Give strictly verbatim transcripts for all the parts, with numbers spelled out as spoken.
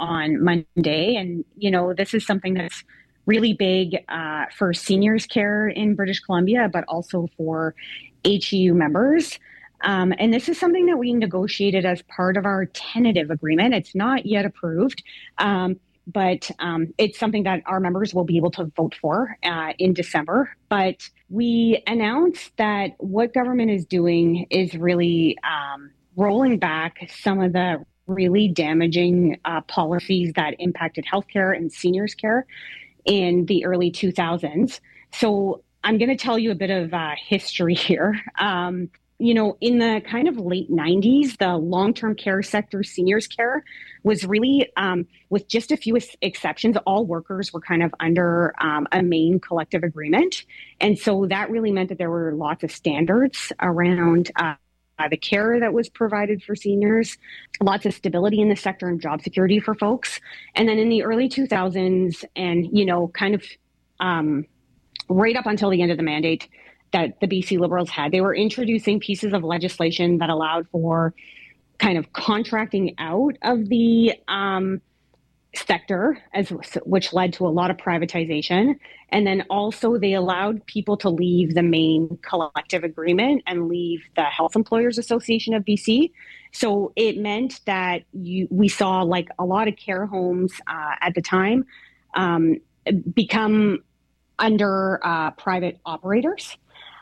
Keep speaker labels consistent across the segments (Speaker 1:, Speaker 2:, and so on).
Speaker 1: on Monday. And, you know, this is something that's really big uh, for seniors care in British Columbia, but also for H E U members. Um, and this is something that we negotiated as part of our tentative agreement. It's not yet approved, um, but um, it's something that our members will be able to vote for uh, in December. But we announced that what government is doing is really um, rolling back some of the really damaging uh, policies that impacted healthcare and seniors care in the early two thousands. So I'm going to tell you a bit of uh, history here. Um, you know, in the kind of late nineties, the long-term care sector, seniors care, was really, um, with just a few exceptions, all workers were kind of under um, a main collective agreement. And so that really meant that there were lots of standards around uh, the care that was provided for seniors, lots of stability in the sector and job security for folks. And then in the early two thousands and, you know, kind of um, right up until the end of the mandate that the B C Liberals had, they were introducing pieces of legislation that allowed for kind of contracting out of the um, sector, as which led to a lot of privatization. And then also they allowed people to leave the main collective agreement and leave the Health Employers Association of B C. So it meant that you, we saw like a lot of care homes uh, at the time um, become under uh, private operators.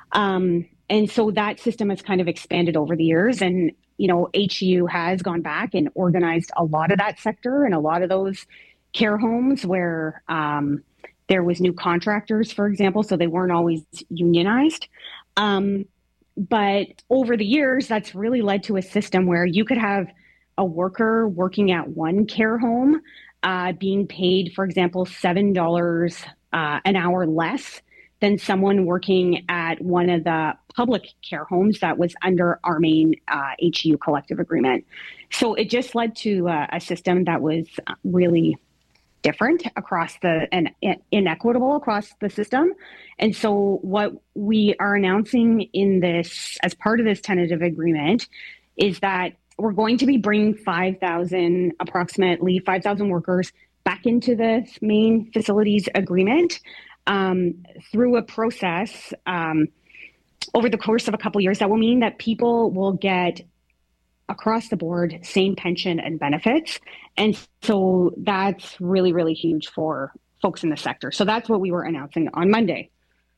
Speaker 1: Um, and so that system has kind of expanded over the years. And, you know, H E U has gone back and organized a lot of that sector and a lot of those care homes where um, there was new contractors, for example, so they weren't always unionized. Um, but over the years, that's really led to a system where you could have a worker working at one care home uh, being paid, for example, seven dollars uh, an hour less than someone working at one of the public care homes that was under our main uh, H E U collective agreement. So it just led to uh, a system that was really different across the, and inequitable across the system. And so what we are announcing in this, as part of this tentative agreement, is that we're going to be bringing five thousand, approximately five thousand workers back into the main facilities agreement. Um, through a process um, over the course of a couple of years that will mean that people will get across the board same pension and benefits. And so that's really, really huge for folks in the sector. So that's what we were announcing on Monday.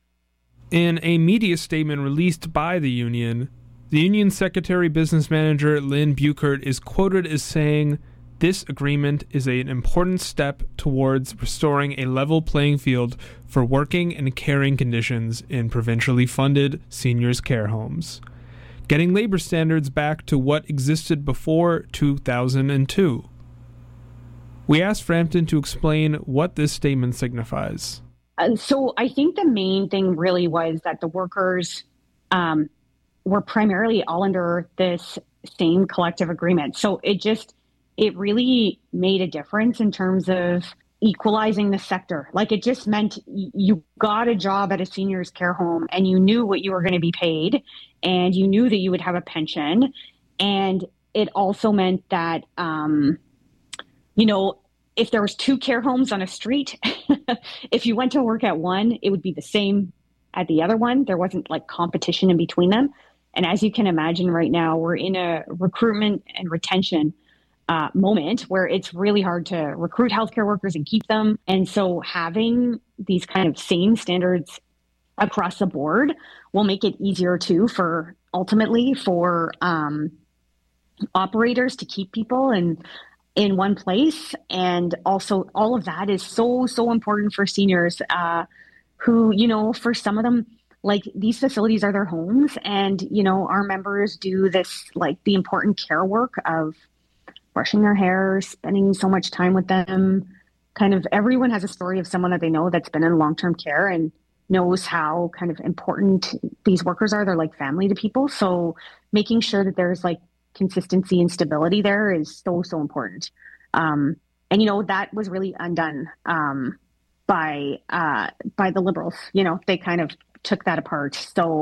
Speaker 2: In a media statement released by the union, the union secretary business manager Lynn Buchert is quoted as saying, "This agreement is an important step towards restoring a level playing field for working and caring conditions in provincially funded seniors' care homes, getting labor standards back to what existed before two thousand two. We asked Frampton to explain what this statement signifies.
Speaker 1: Uh, so I think the main thing really was that the workers um, were primarily all under this same collective agreement. So it just, it really made a difference in terms of equalizing the sector. Like it just meant you got a job at a seniors care home and you knew what you were going to be paid and you knew that you would have a pension. And it also meant that, um, you know, if there was two care homes on a street, if you went to work at one, it would be the same at the other one. There wasn't like competition in between them. And as you can imagine right now, we're in a recruitment and retention Uh, moment where it's really hard to recruit healthcare workers and keep them. And so having these kind of same standards across the board will make it easier too for ultimately for um, operators to keep people in, in one place. And also all of that is so, so important for seniors uh, who, you know, for some of them, like these facilities are their homes and, you know, our members do this, like the important care work of brushing their hair, spending so much time with them. Kind of everyone has a story of someone that they know that's been in long-term care and knows how kind of important these workers are. They're like family to people. So making sure that there's like consistency and stability there is so, so important. Um, and, you know, that was really undone um, by uh, by the Liberals. You know, they kind of took that apart. So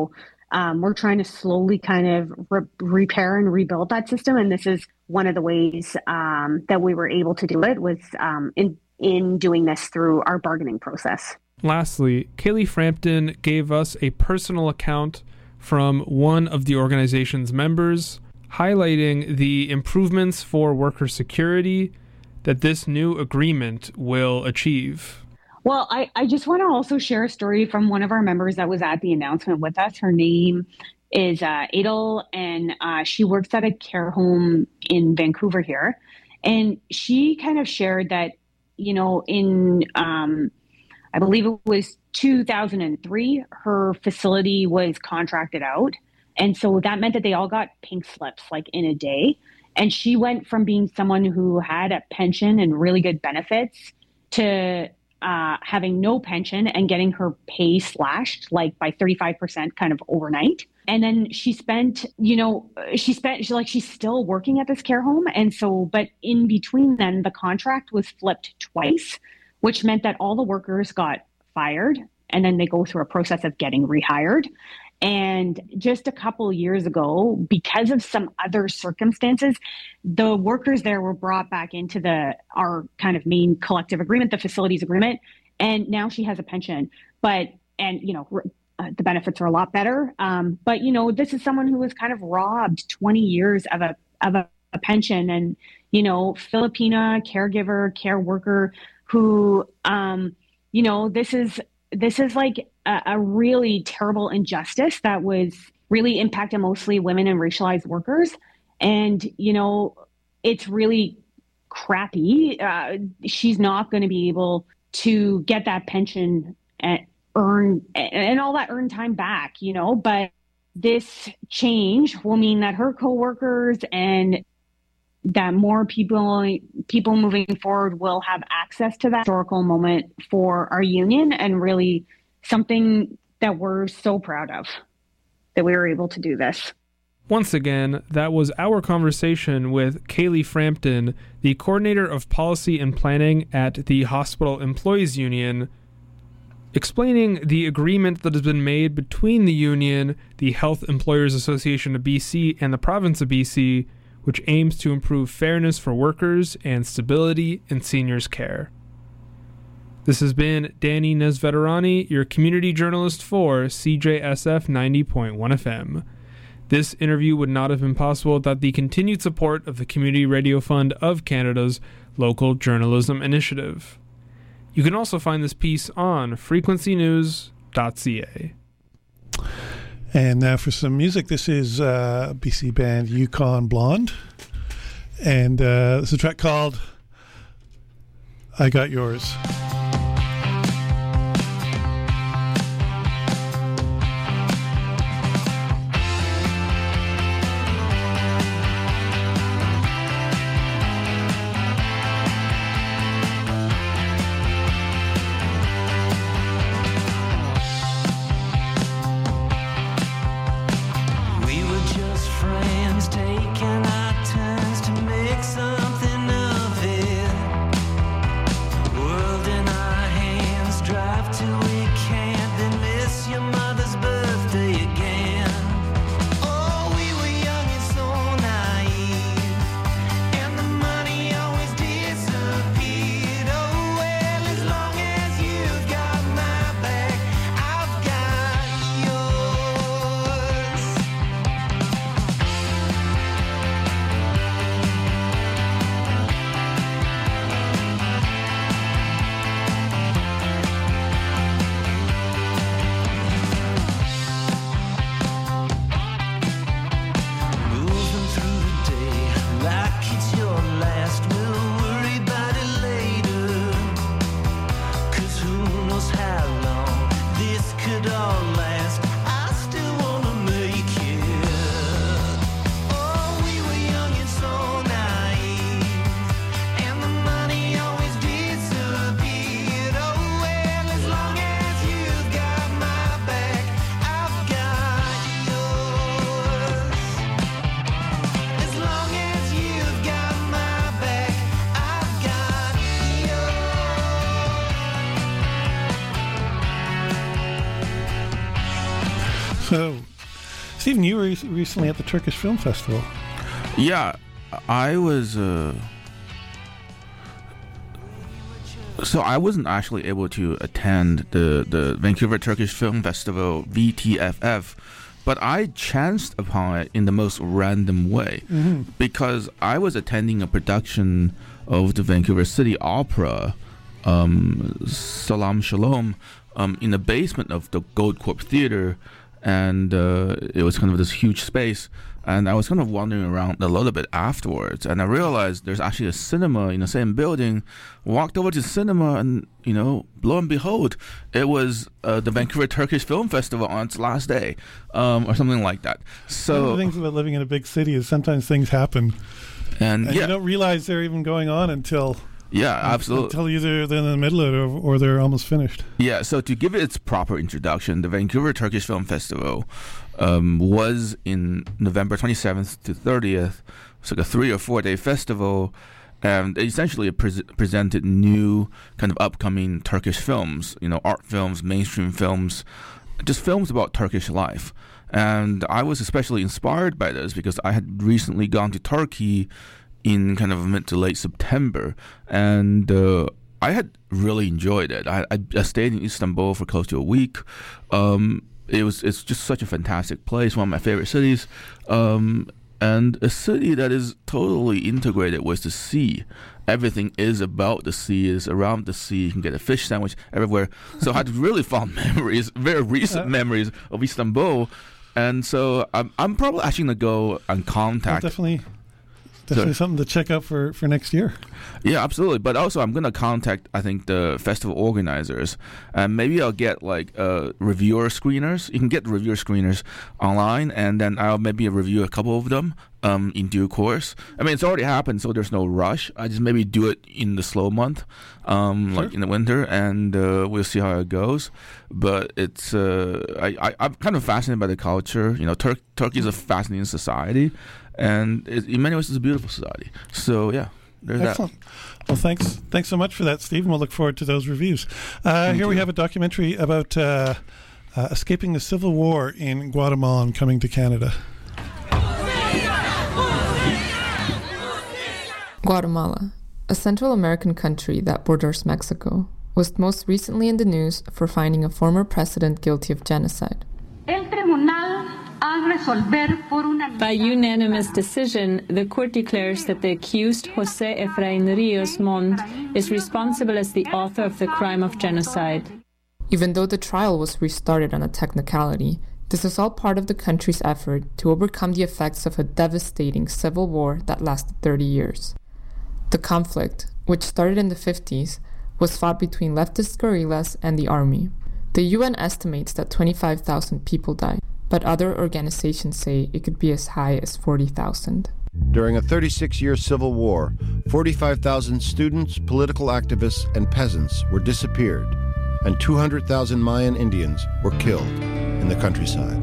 Speaker 1: um, we're trying to slowly kind of re- repair and rebuild that system. And this is one of the ways um, that we were able to do it was um, in, in doing this through our bargaining process.
Speaker 2: Lastly, Kaylee Frampton gave us a personal account from one of the organization's members, highlighting the improvements for worker security that this new agreement will achieve.
Speaker 1: Well, I, I just want to also share a story from one of our members that was at the announcement with us. Her name is uh, Adel, and uh, she works at a care home in Vancouver here. And she kind of shared that, you know, in, um, I believe it was two thousand three, her facility was contracted out. And so that meant that they all got pink slips like in a day. And she went from being someone who had a pension and really good benefits to uh, having no pension and getting her pay slashed like by thirty-five percent kind of overnight. And then she spent, you know, she spent, she, like she's still working at this care home. And so, but in between then the contract was flipped twice, which meant that all the workers got fired and then they go through a process of getting rehired. And just a couple of years ago, because of some other circumstances, the workers there were brought back into the our kind of main collective agreement, the facilities agreement. And now she has a pension, but, and, you know, uh, the benefits are a lot better. Um, but, you know, this is someone who was kind of robbed twenty years of a, of a, a pension, and, you know, Filipina caregiver, care worker who, um, you know, this is, this is like a, a really terrible injustice that was really impacted mostly women and racialized workers. And, you know, it's really crappy. Uh, she's not going to be able to get that pension and earn and all that earned time back, you know, but this change will mean that her coworkers and that more people people moving forward will have access to that historical moment for our union, and really something that we're so proud of, that we were able to do this.
Speaker 2: Once again, that was our conversation with Kaylee Frampton, the coordinator of policy and planning at the Hospital Employees Union, explaining the agreement that has been made between the union, the Health Employers Association of B C, and the province of B C, which aims to improve fairness for workers and stability in seniors' care. This has been Danny Nesveterani, your community journalist for C J S F ninety point one F M. This interview would not have been possible without the continued support of the Community Radio Fund of Canada's Local Journalism Initiative. You can also find this piece on frequency news dot c a.
Speaker 3: And now for some music. This is uh, B C band Yukon Blonde. And uh, it's a track called I Got Yours. So, Stephen, you were re- recently at the Turkish Film Festival.
Speaker 4: Yeah, I was... Uh, so I wasn't actually able to attend the, the Vancouver Turkish Film Festival, V T F F, but I chanced upon it in the most random way, mm-hmm. because I was attending a production of the Vancouver City Opera, um, Salam Shalom, um, in the basement of the Goldcorp Theater, and uh, it was kind of this huge space. And I was kind of wandering around a little bit afterwards, and I realized there's actually a cinema in the same building. Walked over to the cinema, and, you know, lo and behold, it was uh, the Vancouver Turkish Film Festival on its last day, um, or something like that. So
Speaker 3: one of the things about living in a big city is sometimes things happen,
Speaker 4: and,
Speaker 3: and
Speaker 4: yeah.
Speaker 3: you don't realize they're even going on until...
Speaker 4: Yeah, absolutely.
Speaker 3: Until either they're in the middle of it or, or they're almost finished.
Speaker 4: Yeah, so to give it its proper introduction, the Vancouver Turkish Film Festival um, was in November twenty-seventh to thirtieth. It's like a three or four day festival, and it essentially pre- presented new kind of upcoming Turkish films, you know, art films, mainstream films, just films about Turkish life. And I was especially inspired by this because I had recently gone to Turkey in kind of mid to late September, and uh, I had really enjoyed it. I, I, I stayed in Istanbul for close to a week. Um, it was it's just such a fantastic place, one of my favorite cities, um, and a city that is totally integrated with the sea. Everything is about the sea, is around the sea. You can get a fish sandwich everywhere. So I had really fond memories, very recent memories of Istanbul, and so I'm I'm probably actually gonna go and contact.
Speaker 3: Well, definitely. Definitely something to check out for, for next year.
Speaker 4: Yeah, absolutely. But also, I'm going to contact, I think, the festival organizers. And maybe I'll get, like, uh, reviewer screeners. You can get reviewer screeners online, and then I'll maybe review a couple of them um, in due course. I mean, it's already happened, so there's no rush. I just maybe do it in the slow month, um, sure. like in the winter, and uh, we'll see how it goes. But it's uh, I, I, I'm kind of fascinated by the culture. You know, Tur- Turkey is a fascinating society. And it, in many ways, it's a beautiful society. So, yeah, there's
Speaker 3: Excellent.
Speaker 4: that.
Speaker 3: Well, thanks thanks so much for that, Steve, and we'll look forward to those reviews. Uh, here you. we have a documentary about uh, uh, escaping the civil war in Guatemala and coming to Canada.
Speaker 5: Guatemala, a Central American country that borders Mexico, was most recently in the news for finding a former president guilty of genocide.
Speaker 6: By unanimous decision, the court declares that the accused, José Efraín Ríos Montt, is responsible as the author of the crime of genocide.
Speaker 5: Even though the trial was restarted on a technicality, this is all part of the country's effort to overcome the effects of a devastating civil war that lasted thirty years. The conflict, which started in the fifties, was fought between leftist guerrillas and the army. The U N estimates that twenty-five thousand people died, but other organizations say it could be as high as forty thousand.
Speaker 7: During a thirty-six year civil war, forty-five thousand students, political activists, and peasants were disappeared, and two hundred thousand Mayan Indians were killed in the countryside.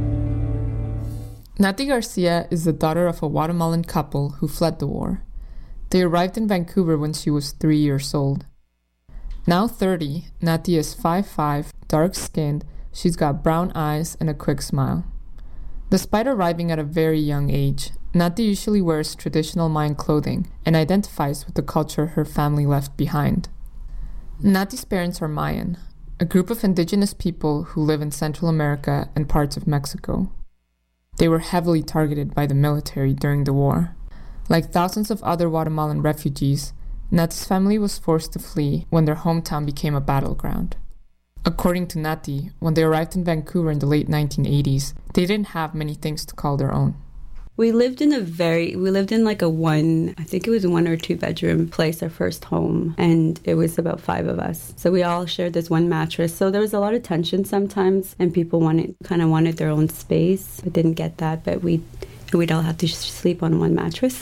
Speaker 5: Nati Garcia is the daughter of a Guatemalan couple who fled the war. They arrived in Vancouver when she was three years old. Now thirty, Nati is five foot five, dark-skinned, she's got brown eyes and a quick smile. Despite arriving at a very young age, Nati usually wears traditional Mayan clothing and identifies with the culture her family left behind. Nati's parents are Mayan, a group of indigenous people who live in Central America and parts of Mexico. They were heavily targeted by the military during the war. Like thousands of other Guatemalan refugees, Nati's family was forced to flee when their hometown became a battleground. According to Nati, when they arrived in Vancouver in the late nineteen eighties, they didn't have many things to call their own.
Speaker 8: We lived in a very, we lived in like a one, I think it was one or two bedroom place, our first home, and it was about five of us. So we all shared this one mattress. So there was a lot of tension sometimes, and people wanted, kind of wanted their own space, but didn't get that. But we, we'd all have to sleep on one mattress.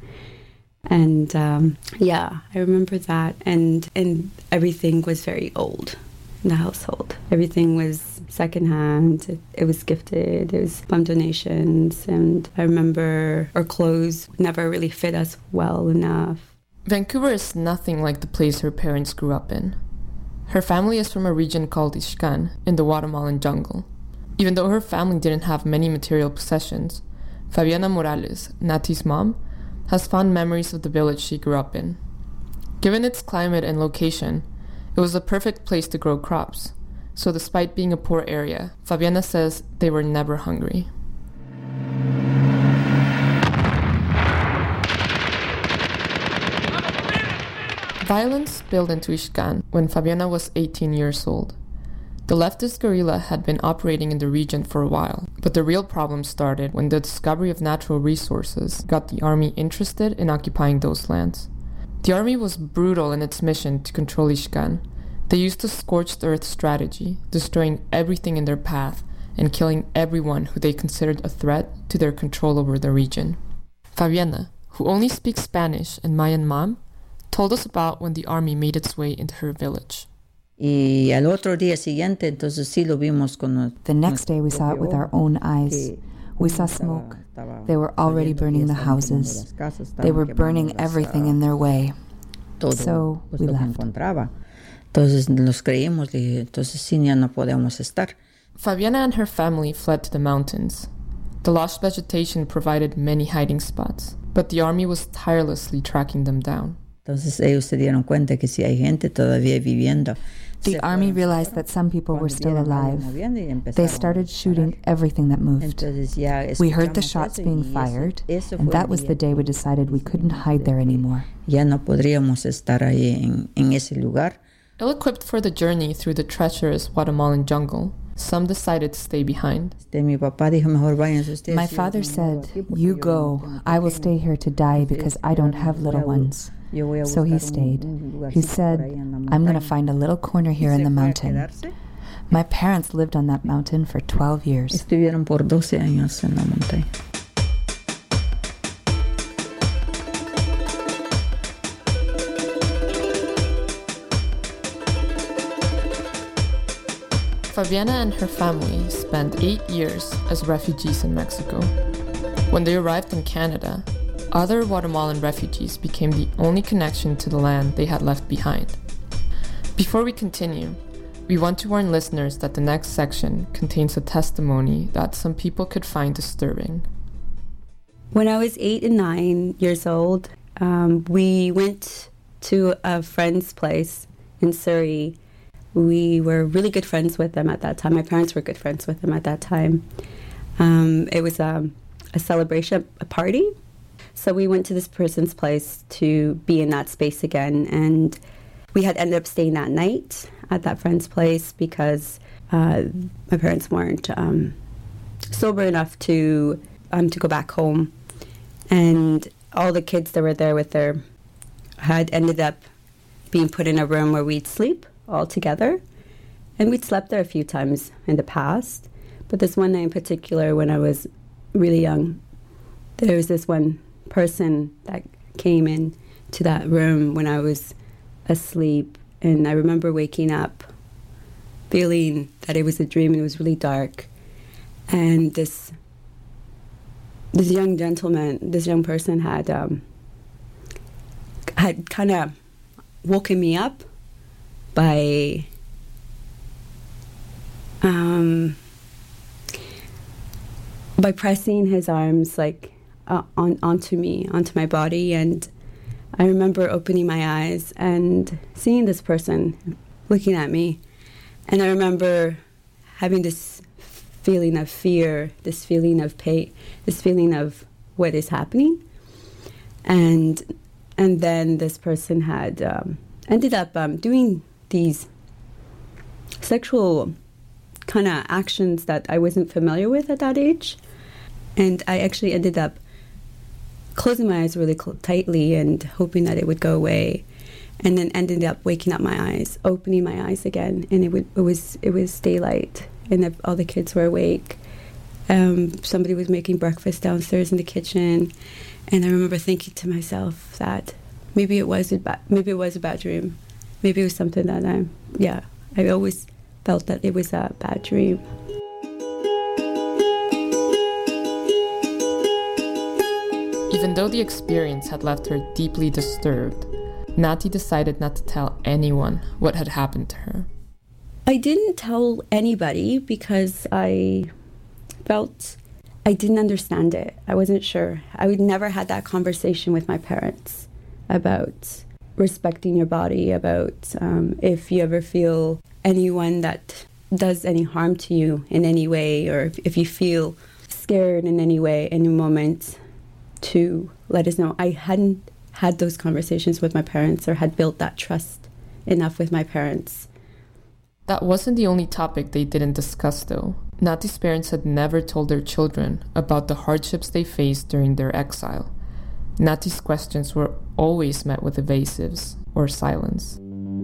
Speaker 8: And um, yeah, I remember that. And, and everything was very old in the household. Everything was secondhand. It, it was gifted. It was from donations. And I remember our clothes never really fit us well enough.
Speaker 5: Vancouver is nothing like the place her parents grew up in. Her family is from a region called Ixcan in the Guatemalan jungle. Even though her family didn't have many material possessions, Fabiana Morales, Nati's mom, has fond memories of the village she grew up in. Given its climate and location, it was the perfect place to grow crops. So despite being a poor area, Fabiana says they were never hungry. Violence spilled into Ixcan when Fabiana was eighteen years old. The leftist guerrilla had been operating in the region for a while, but the real problem started when the discovery of natural resources got the army interested in occupying those lands. The army was brutal in its mission to control Ixcan. They used a scorched earth strategy, destroying everything in their path and killing everyone who they considered a threat to their control over the region. Fabiana, who only speaks Spanish and Mayan mom, told us about when the army made its way into her village.
Speaker 9: The next day we saw it with our own eyes. We saw smoke. They were already burning the houses. They were burning everything in their way. So we left.
Speaker 5: Fabiana and her family fled to the mountains. The lush vegetation provided many hiding spots, but the army was tirelessly tracking them down.
Speaker 9: The army realized that some people were still alive. They started shooting everything that moved. We heard the shots being fired, and that was the day we decided we couldn't hide there anymore.
Speaker 5: Ill-equipped for the journey through the treacherous Guatemalan jungle, some decided to stay behind.
Speaker 9: My father said, "You go. I will stay here to die because I don't have little ones." So he stayed. He said, "I'm going to find a little corner here in the mountain." My parents lived on that mountain for twelve years.
Speaker 5: Fabiana and her family spent eight years as refugees in Mexico. When they arrived in Canada, other Guatemalan refugees became the only connection to the land they had left behind. Before we continue, we want to warn listeners that the next section contains a testimony that some people could find disturbing.
Speaker 8: When I was eight and nine years old, um, we went to a friend's place in Surrey. We were really good friends with them at that time. My parents were good friends with them at that time. Um, it was a, a celebration, a party. So we went to this person's place to be in that space again. And we had ended up staying that night at that friend's place because uh, my parents weren't um, sober enough to um, to go back home. And all the kids that were there with their had ended up being put in a room where we'd sleep all together. And we'd slept there a few times in the past. But this one night in particular, when I was really young, there was this one person that came in to that room when I was asleep. And I remember waking up feeling that it was a dream and it was really dark. And this this young gentleman, this young person had um, had kind of woken me up by um, by pressing his arms like uh, on onto me, onto my body, and I remember opening my eyes and seeing this person looking at me, and I remember having this feeling of fear, this feeling of pain, this feeling of what is happening, and and then this person had um, ended up um, doing these sexual kind of actions that I wasn't familiar with at that age. And I actually ended up closing my eyes really cl- tightly and hoping that it would go away. And then ended up waking up my eyes, opening my eyes again. And it, would, it was it was daylight and the, all the kids were awake. Um, somebody was making breakfast downstairs in the kitchen. And I remember thinking to myself that maybe it was a ba- maybe it was a bad dream. Maybe it was something that I, yeah, I always felt that it was a bad dream.
Speaker 5: Even though the experience had left her deeply disturbed, Nati decided not to tell anyone what had happened to her.
Speaker 8: I didn't tell anybody because I felt I didn't understand it. I wasn't sure. I would never had that conversation with my parents about respecting your body, about um, if you ever feel anyone that does any harm to you in any way, or if, if you feel scared in any way, any moment, to let us know. I hadn't had those conversations with my parents or had built that trust enough with my parents.
Speaker 5: That wasn't the only topic they didn't discuss, though. Nati's parents had never told their children about the hardships they faced during their exile. Nati's questions were always met with evasives or silence.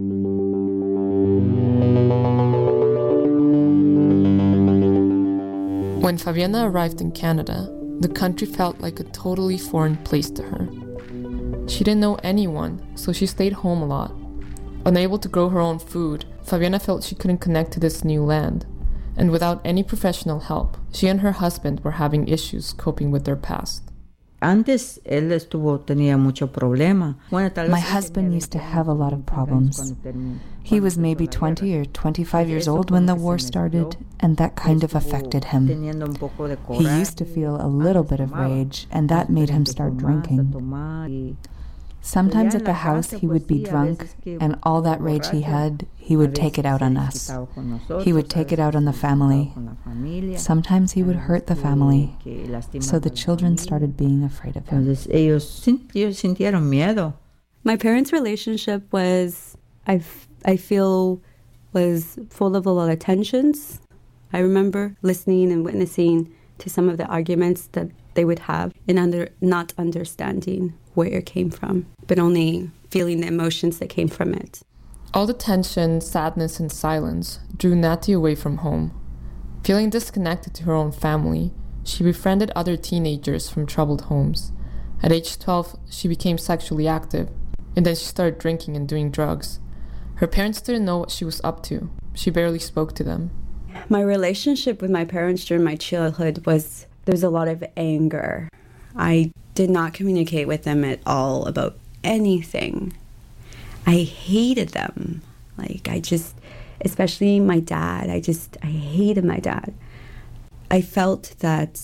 Speaker 5: When Fabiana arrived in Canada, the country felt like a totally foreign place to her. She didn't know anyone, so she stayed home a lot. Unable to grow her own food, Fabiana felt she couldn't connect to this new land. And without any professional help, she and her husband were having issues coping with their past.
Speaker 9: Antes, él estuvo, tenía mucho problema. My husband used to have a lot of problems. He was maybe twenty or twenty-five years old when the war started, and that kind of affected him. He used to feel a little bit of rage, and that made him start drinking. Sometimes at the house he would be drunk, and all that rage he had, he would take it out on us. He would take it out on the family. Sometimes he would hurt the family, so the children started being afraid of him.
Speaker 8: My parents' relationship was, I, I feel, was full of a lot of tensions. I remember listening and witnessing to some of the arguments that they would have and under, not understanding where it came from, but only feeling the emotions that came from it.
Speaker 5: All the tension, sadness, and silence drew Nati away from home. Feeling disconnected to her own family, she befriended other teenagers from troubled homes. At age twelve, she became sexually active, and then she started drinking and doing drugs. Her parents didn't know what she was up to. She barely spoke to them.
Speaker 8: My relationship with my parents during my childhood was, there was a lot of anger. I did not communicate with them at all about anything. I hated them. Like, I just, especially my dad, I just, I hated my dad. I felt that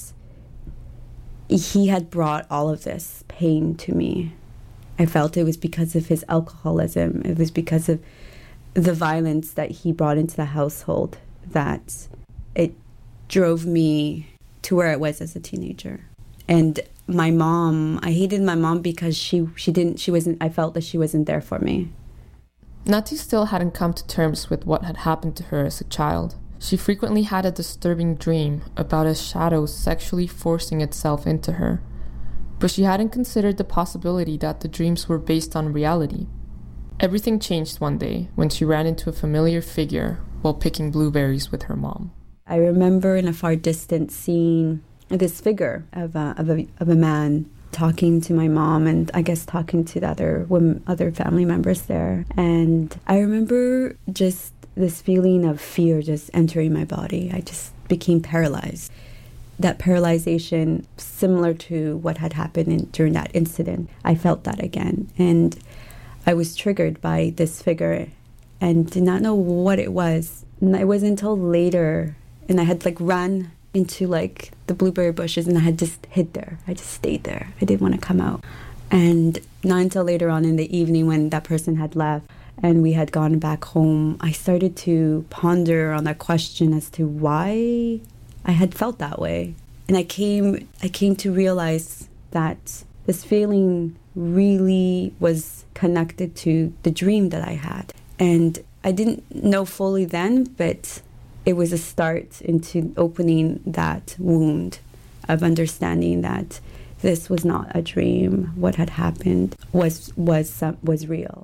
Speaker 8: he had brought all of this pain to me. I felt it was because of his alcoholism. It was because of the violence that he brought into the household that it drove me to where I was as a teenager. And my mom, I hated my mom because she, she didn't, she wasn't, I felt that she wasn't there for me.
Speaker 5: Nati still hadn't come to terms with what had happened to her as a child. She frequently had a disturbing dream about a shadow sexually forcing itself into her. But she hadn't considered the possibility that the dreams were based on reality. Everything changed one day when she ran into a familiar figure while picking blueberries with her mom.
Speaker 8: I remember in a far distance seeing this figure of a, of a, of a man talking to my mom and I guess talking to the other women, other family members there. And I remember just this feeling of fear just entering my body. I just became paralyzed. That paralyzation, similar to what had happened in, during that incident, I felt that again. And I was triggered by this figure and did not know what it was. And it wasn't until later, and I had like run into like the blueberry bushes and I had just hid there. I just stayed there. I didn't want to come out. And not until later on in the evening when that person had left and we had gone back home, I started to ponder on that question as to why I had felt that way. And I came I came to realize that this feeling really was connected to the dream that I had. And I didn't know fully then, but it was a start into opening that wound of understanding that this was not a dream. What had happened was was uh, was real.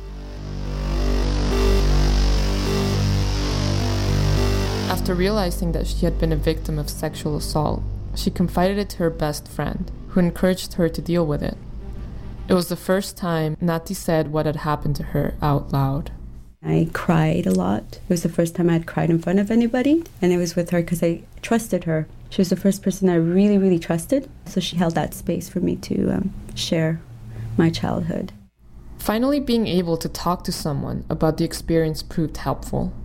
Speaker 5: After realizing that she had been a victim of sexual assault, she confided it to her best friend, who encouraged her to deal with it. It was the first time Nati said what had happened to her out loud.
Speaker 8: I cried a lot. It was the first time I had cried in front of anybody, and it was with her because I trusted her. She was the first person I really, really trusted, so she held that space for me to um, share my childhood.
Speaker 5: Finally being able to talk to someone about the experience proved helpful.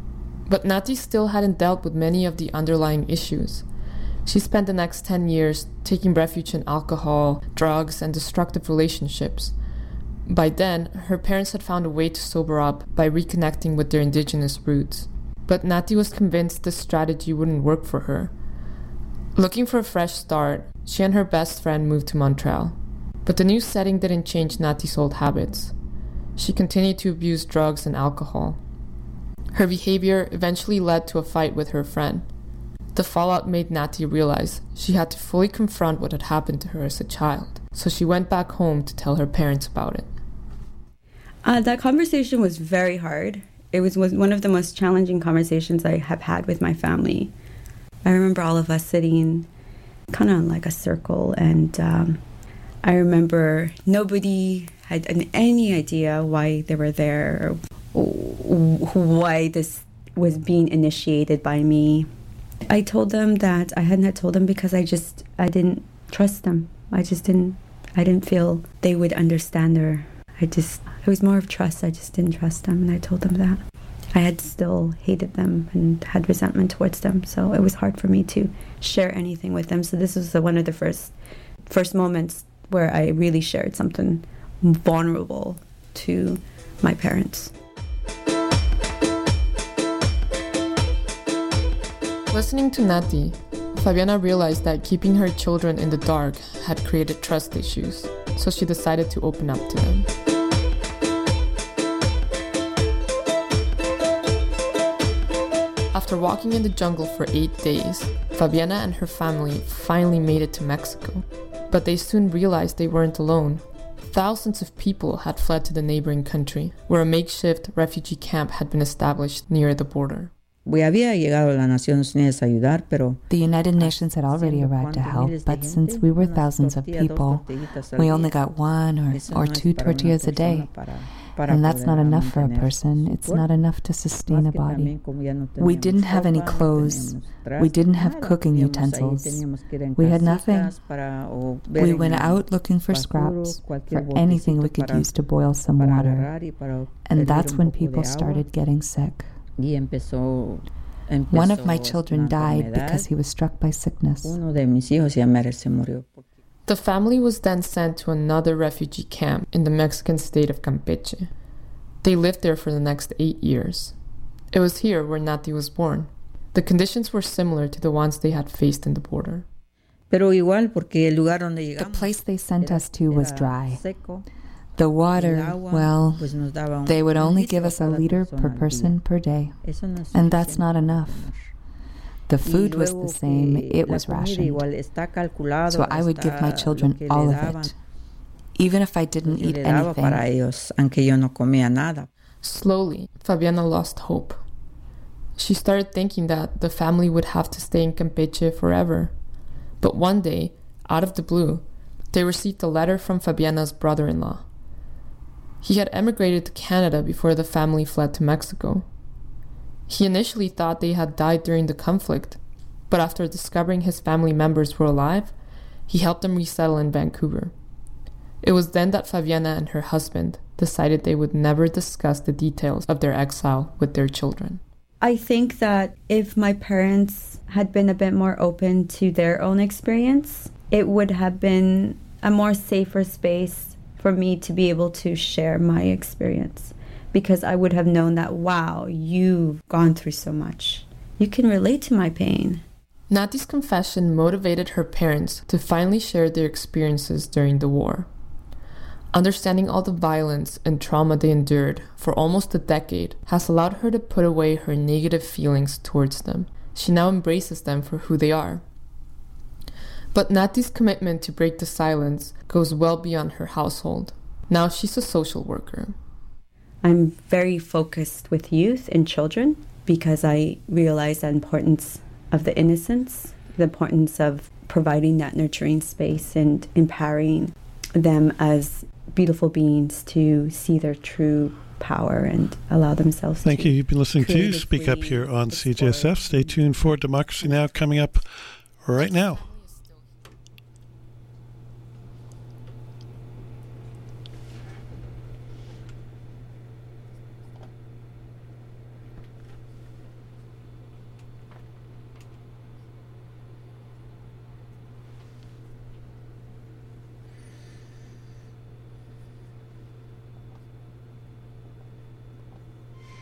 Speaker 5: But Nati still hadn't dealt with many of the underlying issues. She spent the next ten years taking refuge in alcohol, drugs, and destructive relationships. By then, her parents had found a way to sober up by reconnecting with their indigenous roots. But Nati was convinced this strategy wouldn't work for her. Looking for a fresh start, she and her best friend moved to Montreal. But the new setting didn't change Nati's old habits. She continued to abuse drugs and alcohol. Her behavior eventually led to a fight with her friend. The fallout made Nati realize she had to fully confront what had happened to her as a child, so she went back home to tell her parents about it.
Speaker 8: Uh, that conversation was very hard. It was, was one of the most challenging conversations I have had with my family. I remember all of us sitting kind of like a circle, and um, I remember nobody had any idea why they were there or why this was being initiated by me. I told them that I hadn't told them because I just, I didn't trust them. I just didn't, I didn't feel they would understand, or I just, it was more of trust. I just didn't trust them, and I told them that. I had still hated them and had resentment towards them, so it was hard for me to share anything with them. So this was the, one of the first, first moments where I really shared something vulnerable to my parents.
Speaker 5: Listening to Nati, Fabiana realized that keeping her children in the dark had created trust issues, so she decided to open up to them. After walking in the jungle for eight days, Fabiana and her family finally made it to Mexico. But they soon realized they weren't alone. Thousands of people had fled to the neighboring country, where a makeshift refugee camp had been established near the border.
Speaker 9: The United Nations had already arrived to help, but since we were thousands of people, we only got one or, or two tortillas a day. And that's not enough for a person. It's not enough to sustain a body. We didn't have any clothes. We didn't have cooking utensils. We had nothing. We went out looking for scraps, for anything we could use to boil some water. And that's when people started getting sick. One of my children died because he was struck by sickness.
Speaker 5: The family was then sent to another refugee camp in the Mexican state of Campeche. They lived there for the next eight years. It was here where Nati was born. The conditions were similar to the ones they had faced in the border.
Speaker 9: The place they sent us to was dry. The water, well, they would only give us a liter per person per day. And that's not enough. The food was the same, it was rationed. So I would give my children all of it, even if I didn't eat anything.
Speaker 5: Slowly, Fabiana lost hope. She started thinking that the family would have to stay in Campeche forever. But one day, out of the blue, they received a letter from Fabiana's brother-in-law. He had emigrated to Canada before the family fled to Mexico. He initially thought they had died during the conflict, but after discovering his family members were alive, he helped them resettle in Vancouver. It was then that Fabiana and her husband decided they would never discuss the details of their exile with their children.
Speaker 8: I think that if my parents had been a bit more open to their own experience, it would have been a more safer space for me to be able to share my experience. Because I would have known that, wow, you've gone through so much. You can relate to my pain.
Speaker 5: Nati's confession motivated her parents to finally share their experiences during the war. Understanding all the violence and trauma they endured for almost a decade has allowed her to put away her negative feelings towards them. She now embraces them for who they are. But Nati's commitment to break the silence goes well beyond her household. Now she's a social worker.
Speaker 8: I'm very focused with youth and children because I realize the importance of the innocence, the importance of providing that nurturing space and empowering them as beautiful beings to see their true power and allow themselves
Speaker 3: Thank
Speaker 8: to
Speaker 3: Thank you. You've been listening to Speak Up here on C J S F. Stay tuned for Democracy Now! Coming up right now.